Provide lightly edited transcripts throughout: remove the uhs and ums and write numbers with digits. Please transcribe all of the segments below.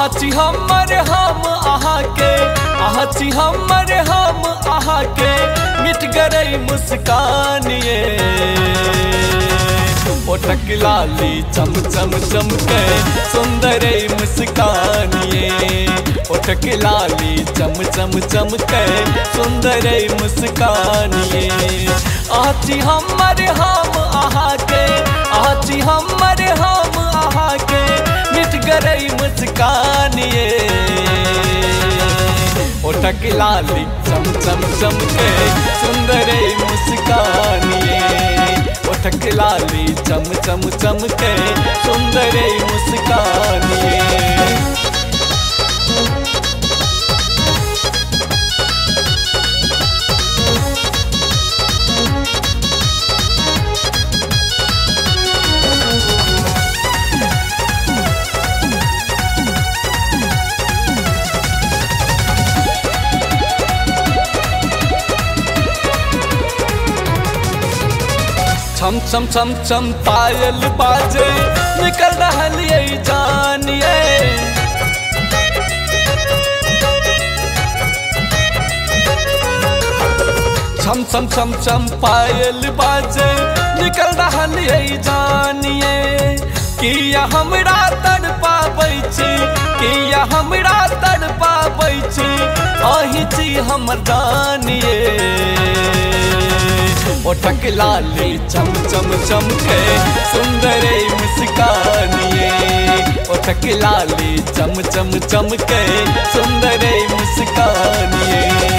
आहा छी हमर हम आहा के, आहा छी हमर हम आहा के, मिट गई मुस्कान ये। ओठक लाली चम चम चमके सुंदर मुस्कान ये। ओठक लाली चम चम चमके सुंदर मुस्कान ये। आहा छी हमर हम आहा के, आहा छी हमर हम आहा के, मिट गई मुस्कान ये। ओठक लाली चम चम चमके सुंदर मुस्कान ये। ओठक लाली चम चम चमके सुंदर मुस्कान ये। छम छम छम छम पायल बाजे निकल रहल ये जानिए। छम छम छम छम पायल बाजे निकल रहल ये जानिए। किया हमरा तड़पाबै छी, किया हमरा तड़पाबै छी, आही छी हमर जानिए। ओठक लाली चम चम चमके सुंदर मुस्कान ये। ओठक लाली चम चम चमके सुंदर मुस्कान ये।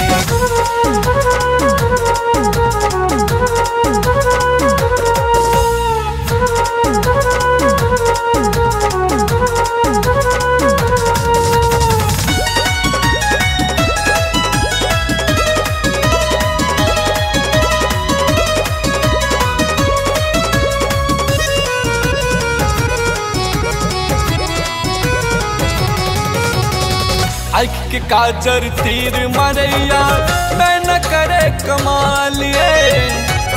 आँख के काजर तीर मरैया मैं न करे कमाल ये।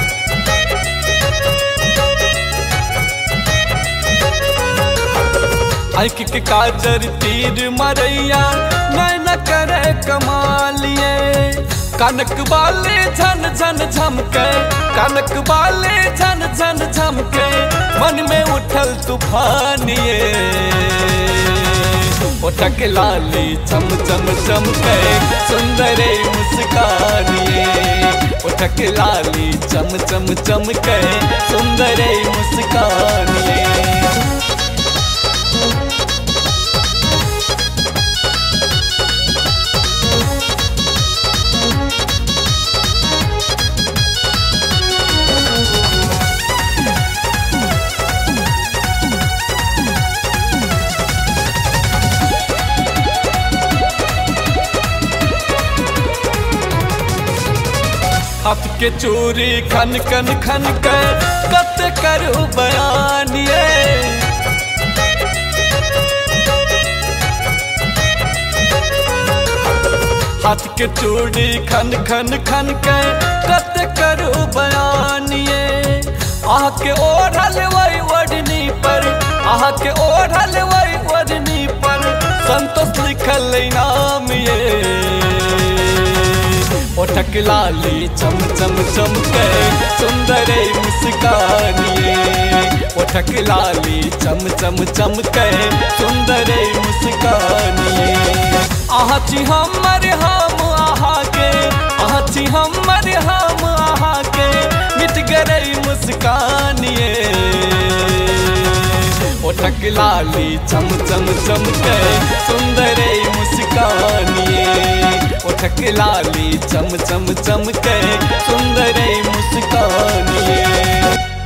आँख के काजर तीर मरैया मैं न करे कमाल ये। कनक बाले झन झन झमके, कनक बाले झन झन झमके, मन में उठल तूफान ये। ओठक लाली चम चम चमके सुंदर मुस्कान ये। ओठक लाली चम चम चमके सुंदर मुस्कान ये। हाथ के चूरी खन खन खन के कत करू बयान ये। हाथ के चूड़ी खन खन खन के कत करू बयान ये। आह के ओढ़ल वही ओढ़नी पर, आह के ओढ़ल वही ओढ़नी पर, संतोष लिखल नाम ये। ओठक लाली चम चम चमके सुंदर मुस्कान ये। ओठक लाली चम चम चमके सुंदर मुस्कान ये। आहा छी हमर हम आहा के, आहा छी हमर हम आहा के, मिट गई मुस्कान ये। ओठक लाली चम चम चमके सुंदर मुस्कान ये। ओठक लाली चम चम चमके सुंदर मुस्कान ये।